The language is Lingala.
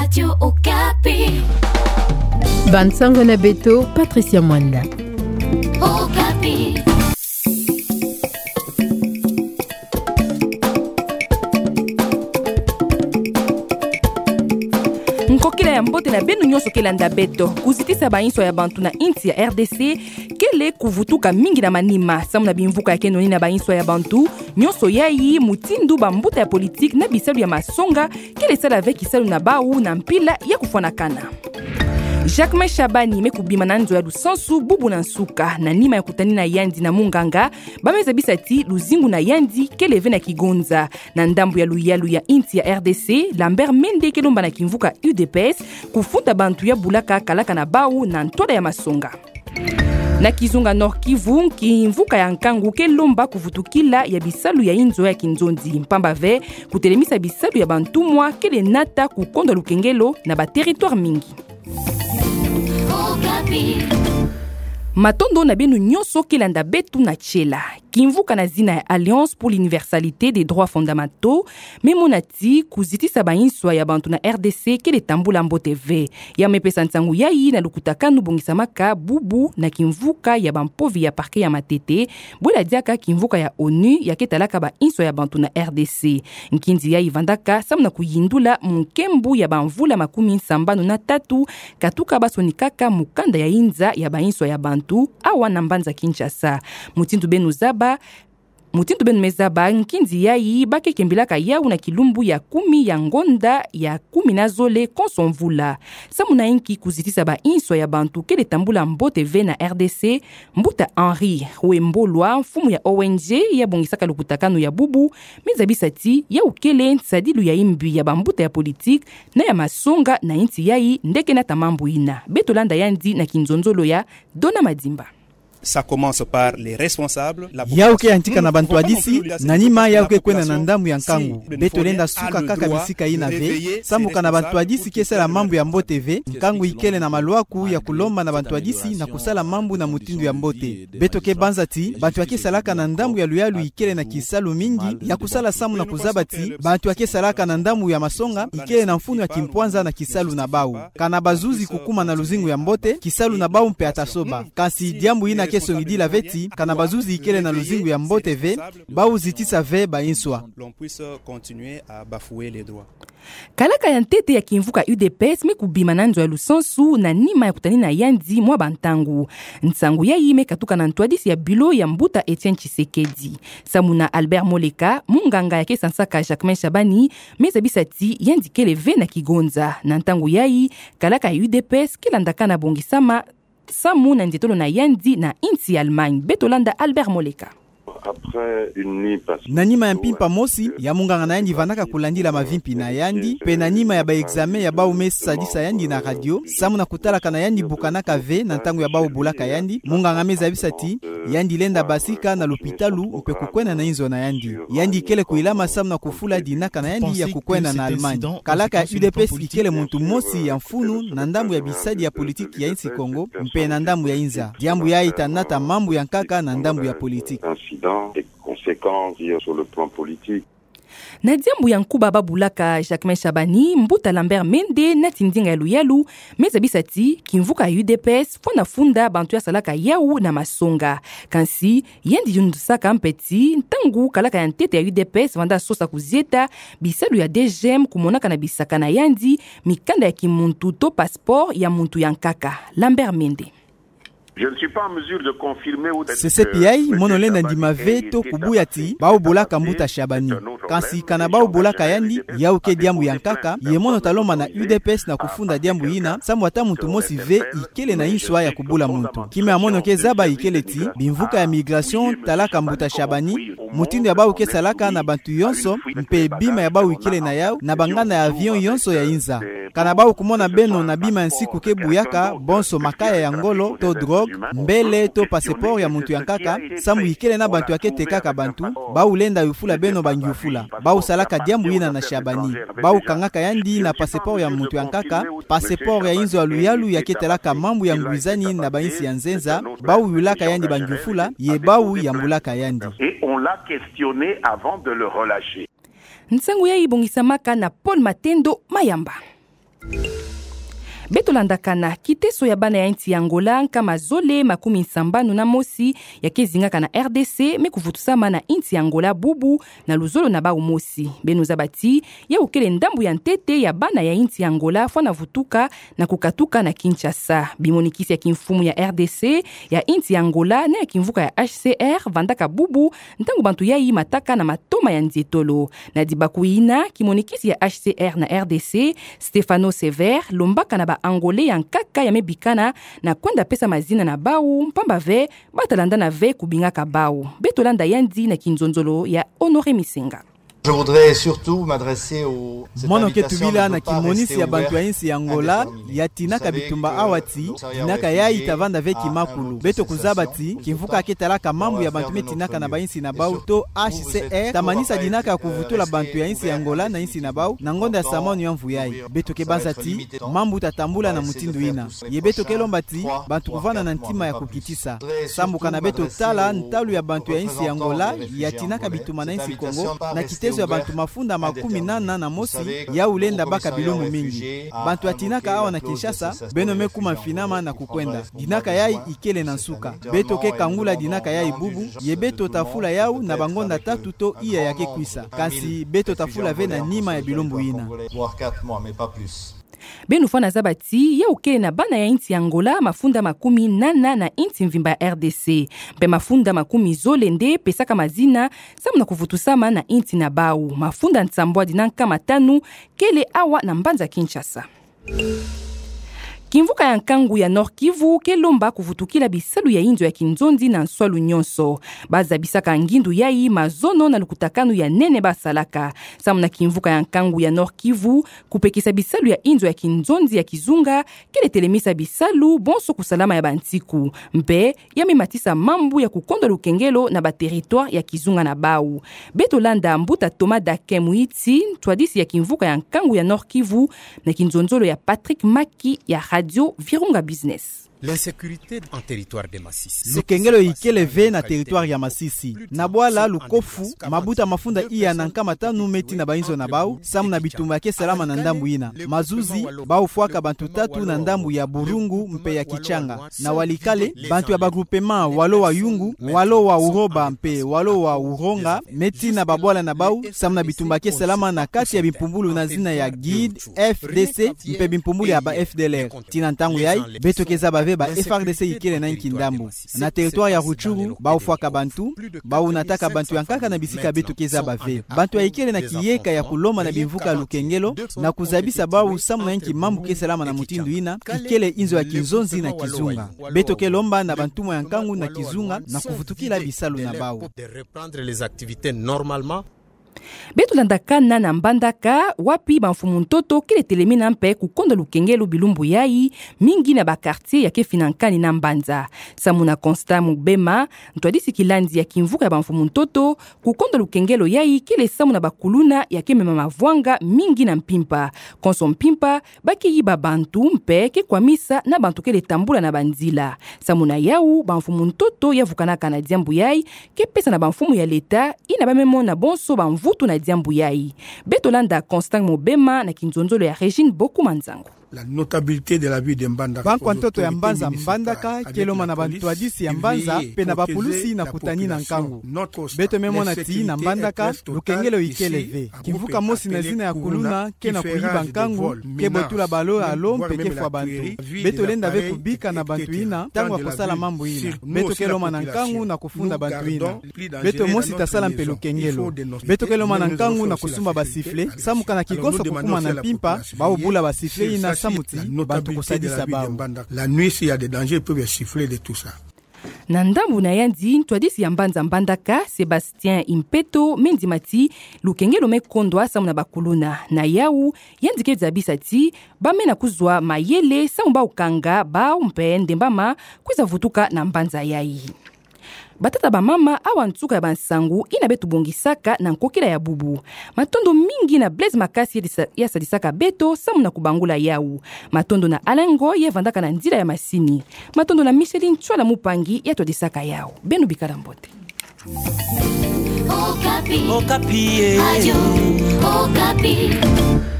Radio Okapi. Bansango na Beto, Patricia Mwanda. Okapi. Nkokila ya mbote na benu nyonso kelanda Beto kuzitisa bainso ya bantu na inti ya RDC kele kuvutuka mingi na manima samu na bimvuka ya kenoni na bainso ya bantu nyonso yayi mutindu bambuta ya politique na bisalu ya masonga kele sala veki salu na bau na mpila ya kufonakana. Jacques Shabani mekubima na nzo ya lusansu bubu na nsuka na nima ya kutani na yandi na munganga bameza bisati luzingu na yandi keleve na kigonza na ndambu ya luyalu ya inti ya RDC Lambert Mende kelomba na kimvuka UDPS kufunda bantu ya bulaka kalaka na bau na ntoda ya masonga. Na Kizunga Nord Kivu kimvuka ya nkangu kelomba kuvutukila ya bisalu ya inzo ya kinzondi mpamba ve kutelemisa bisalu ya bantumwa kele nata kukonda lukengelo na ba territoire mingi. Matondo na benu nyonso kelanda Betu na chela kimvuka na zina ya Alliance pour l'universalité des droits fondamentaux memonati kuzitisa bainso ya bantu na RDC kele tambula mbote ve ya mepesa ntangu yayi na lukutakanu bongisamaka bubu na kimvuka ya bampovi ya parke ya Matete bwela diaka kimvuka ya ONU ya ketalaka bainso ya bantu na RDC nkinzi yayi vandaka samna kuyindula mukembu ya bamvula makumi nsambano na tatu katuka basonikaka mukanda ya inza ya bainso ya bantu awa na mbanza Kinshasa mutindu benu mezaba nkinzi yayi bake kembilaka yau na kilumbu ya 10 ya ngonda ya 10 na zole konsonvula samuna inki kuzitisa ba inso ya bantu kele tambula mbote ve na RDC mbuta Henri Wembolwa mfumu ya ONG ya bongisaka lukutakano ya bubu mezabisati ya ukele nsadilu ya imbi ya bambuta ya politique na ya masonga na inti yayi ndeke na tamambu ina betolanda yandi na kinzonzolo ya Dona Madimba. Ça commence par les responsables. Yauke antika na bantu adisi nanima yauke kwena na ndamu ya nkangu beto lenda suka kaka bisika ina ve samuka na bantu adisi kesala mambo ya mbote ve nkangu ikele na maluaku ya kulomba na bantu adisi na kusala mambo na mutindu ya mbote beto ke banzati bantu akesalaka na ndamu ya luyalu ikele na kisalu mingi ya kusala samu na kuzabati bantu akesalaka na ndamu ya masonga ikele na mfunu ya kimpwanza na kisalu na bau kana bazuzi kukuma na luzingu ya mbote kisalu na bau mpe atasoba kasi diambu ina keso ngidi la veti kana bazuzi ikele na luzingu ya mbote ve bau zitisa ve ba inswa l'on puisse continuer à bafouer les droits. Kalaka ya ntete ya kimvuka UDPS mekubima na nzo ya lusansu na nima ya kutani na yandi mwa bantangu nsangu ya ime katuka na ntwadisi ya bilo ya mbuta Etienne Tshisekedi samuna Albert Moleka munganga ya kesansaka Jacques Shabani meza bisati yandi keleve na kigonza na ntangu yayi kalaka ya UDPS kilandaka na bongisama samu na nzetolo na yandi na inti Allemagne betolanda Albert Moleka. Après une nuit passée na nima ya mpimpa mosi ya munganga na yandi vanaka kulandila mavimpi na yandi pe na nima ya ba examen ya bau mesadisa yandi na radio samu na kutalaka na yandi bukanaka ve na ntango ya bau bulaka yandi munganga meza bisati yandi lenda basika na lopitalu mpe kukwena na inzo na yandi ikele kuilama samu na kufula dinaka na yandi ya kukwena na Allemagne kalaka ya UDPS ikele muntu mosi ya mfunu na ndambu ya bisadi ya politiki ya insi Kongo mpe na ndambu ya inza diambu ya itanata mambu ya nkaka na ndambu ya politiki des conséquences sur le plan politique. Na diambu ya nkuba babulaka Jacques Shabani mbuta Lambert Mende na tindinga ya luyalu meza bisati kimvuka ya UDPS fona funda bantu ya salaka yau na masonga kansi yendi yundusaka mpeti ntangu kalaka ya ntete ya UDPS vanda sosa kuzieta bisalu ya DGM kumonaka na bisaka na yandi mikanda ya kimuntu to passeport ya muntu ya nkaka Lambert Mende. Je ne suis pas en mesure de confirmer ou CCPI monolenda ndima veto kubuyati bao bolaka mbuta Shabani kansi kana bao bolaka yandi yauke diambu yankaka yemono taloma na UDPS na kufunda diambu ina samu ata muntu mosi ve ikele na inswa ya kubula muntu kime amono ke zaba ikele ti bimvuka ya migration talaka mbuta Shabani mutindo ya bao ke salaka na bantu yonso mpe bima ya bao ikele na yao na bangana ya avion yonso ya inza kana bao kumona beno na bima nsiku ke buyaka bonso makaya ya ngolo to drogue mbele to passeport ya muntu yankaka samu ikele na bantu yake tekaka bantu bau lenda yufula beno bangiufula bau salaka diambu ina na Shabani bau kangaka yandi na passeport ya muntu yankaka passeport ya inzo aluyalu yake telaka mambu ya ngwizani na bainsi ya nzenza bau yulaka yandi bangiufula ye bau yambulaka yandi et on l'a questionné avant de le relâcher. Nsangu ya ibongisamaka na Paul Matendo Mayamba. betolandakana kiteso ya bana ya nchi ya Angola nkama zole makumi nsambanu na mosi ya kezingaka na RDC mekuvutusama na nchi ya Angola bubu na luzolo na bau mosi benuza bati ya ukele ndambu ya ntete ya bana ya nchi ya Angola fwana vutuka na kukatuka na Kinshasa bimonikisi ya kimfumu ya RDC ya nchi ya Angola na ya kimvuka ya HCR vandaka bubu ntangu bantu yai mataka na matoma ya nzietolo na dibakuina kimonikisi ya HCR na RDC Stefano Sever lombaka na Angolais ya nkaka ya mebikana na kwenda pesa mazina na bau mpamba ve batalanda na ve kubingaka bau betolanda yandi na kinzonzolo ya Honoré Misenga. Je voudrais surtout m'adresser au mono ketubila na kimonisi ya bantu ya insi ya Angola ya tinaka bitumba awati tinaka ya itavanda veki makulu beto kuzabati kimvuka ketalaka mambu ya bantu metinaka na bainsi na bau to HCR tamanisa dinaka ya kuvutula bantu ya insi ya Angola na insi na bau na ngonda ya samonu ya mvuyai beto kebanzati mambu tatambula na mutindu ina ye beto kelombati bantu kuvana na ntima ya kukitisa sambu kana beto tala ntalu ya bantu ya insi ya Angola ya tinaka bituma na insi Kongo na kitezo ya bantu mafunda makumi nana na mosi ya ulenda baka bilumu mingi bantu atinaka awa na Kinshasa beno mekuma finama na kukwenda dinaka yai ikele na nsuka beto ke kangula dinaka yai bubu ye beto tafula yau na bangonda tatu to iya yake kwisa kasi beto tafula ve na nima ya bilumbu ina benu fana zabati ya ukele na bana ya inti ya Angola mafunda makumi nana na inti mvimba ya RDC pe mafunda makumi zolende pesaka mazina samu na kuvutusama na inti na bau mafunda nsambwa dinanka matanu kele awa na mbanza Kinshasa. Kimvuka ya nkangu ya Nord Kivu kelomba kuvutukila bisalu ya inzo ya kinzondi na nswalu nyonso. Baza bisaka ngindu yai mazono na lukutakanu ya nene basalaka. Samu na kimvuka ya nkangu ya Nord Kivu kupekisa bisalu ya inzo ya kinzondi ya kizunga kele telemisa bisalu bonso kusalama ya bantiku. Mpe yami matisa mambu ya kukondo lukengelo na ba territoire ya kizunga na bau. Beto landa mbuta Toma Dakemuiti twadisi ya kimvuka ya nkangu ya Nord Kivu na kinzonzolo ya Patrick Maki ya Radio Virunga Business. L'insécurité en territoire de Masisi. Lukengelo ikeleve na territoire ya Masisi. Na bwala lukofu mabuta mafunda iya na nkama tanu meti na bainzo na bau samu na bitumba ke salama na ndambu ina. Mazuzi bau fuaka bantu tatu na ndambu ya Burungu mpe ya Kichanga. Na walikale bantu ya bagroupement walo wa Yungu, walo wa Uroba mpe walo wa Uronga meti na babwala na bau samu na bitumba ke salama na kati ya bimpumbulu na zina ya GID, FDC mpe bimpumbulu ya ba FDLR. Tina ntangu yai beto keza ba FRDC ikele na nkindambu na territoire ya Ruchuru baufwaka bantu baunataka bantu yankaka na bisika betu keza bave bantu ya ikele na kiyeka ya kuloma na bimvuka lukengelo na kuzabisa bau samu na nki mambu keselama na mutindu ina ikele inzo ya kinzonzi na kizunga beto kelomba na bantu mo yankangu na kizunga na kuvutukila bisalu na bau de reprendre les activités normalement. Betulandaka na mbandaka wapi banfumu ntoto kile telemina mpe kukonda lukengelo bilumbu yai mingi na bakartier ya kefinankani na mbanza. Samuna Constant Mubema ntwadisi kilandi ya kimvuka ya banfumu ntoto kukonda lukengelo yai kile samuna bakuluna ya kemema mavwanga mingi na mpimpa. Konso mpimpa baki yiba bantu mpe ke kwa misa na bantu kele tambula na banzila. Samuna yau banfumu ntoto ya vukanaka na diambu yai ke pesa na banfumu ya leta ina bamemo na bonso banvutu na diambu yai. Betolanda Constant Mobema na kinzonzolo ya Regine Boku Manzango. La notabilité de la vie de Mbandaka. Banko ntoto ya Mbanza Mbandaka keloma na bantu adisi ya Mbanza pe na bapulusi na kutani na nkangu. Beto memo na ti na Mbandaka lukengelo ikeleve. Kimvuka mosi na zina ya kuluna ke na kuyiba nkangu ke botula balo alo mpeke fwa bantu. Beto lenda ve kubika na bantu ina tangu akosala mambo ina. Beto keloma na nkangu na kufunda bantu ina. Beto mosi tasala mpe lukengelo. Beto keloma na nkangu na kusumba basifle. Samuka na kikosa kukuma na pimpa baobula basifle ina la nuit s'il y a des dangers ils peuvent siffler de tout ça. Na ndambu na yandi ntwadisi ya mbanza Mbandaka Sebastien Impeto mendimati lukengelo mekondwa samu na bakuluna na yau yandike zabisati bamena kuzwa mayele samu ba ukanga ba umpe ndembama kwiza vutuka na mbanza yai. Batata ba mama awa ntuka ya bansangu ina betu bongisaka na nkokila ya bubu. Matondo mingi na Blaise Makasi ya sadisaka beto samu na kubangula yau. Matondo na Alengo ye vandaka na ndila ya masini. Matondo na Micheline Chwala Mupangi ya todisaka yau. Benu bikala mbote. Okapi. Okapi. Radio Okapi.